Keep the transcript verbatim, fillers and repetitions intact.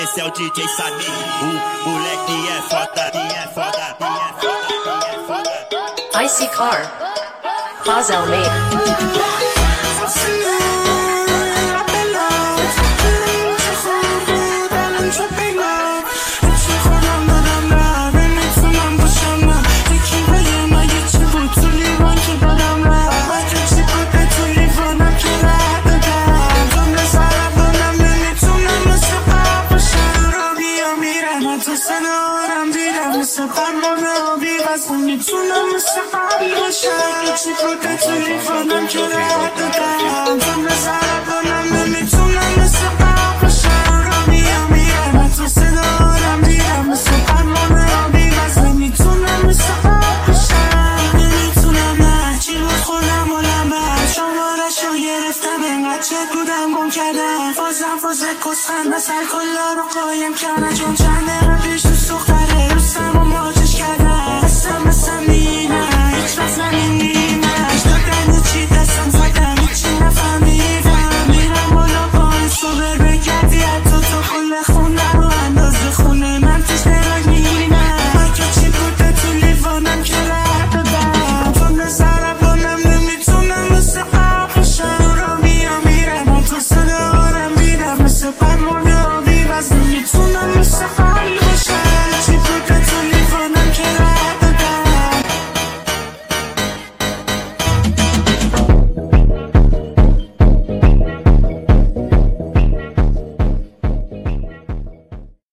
esse é o D J Samir, o moleque é foda, é foda, é foda, é foda. Icy Car, Fazel Made. میتونم مثل قبل باشم چی بوده تو لیوانم که راه دادم تو نظر کنم نمیتونم مثل قبل باشم را میام میرم تو صدارم دیرم مثل قرمان را بیوزه میتونم مثل قبل باشم نمیتونم نه چی بود خودم و لبه شمارش رو گرفتم انقدر چه بودم گم کردم فازم فازه کسخند بسر کلا رو قایم کردم چون چند دقیقه پیش دوست دختره روستم و ماجش کردم حسم مثل مینه هیچ وقت زمین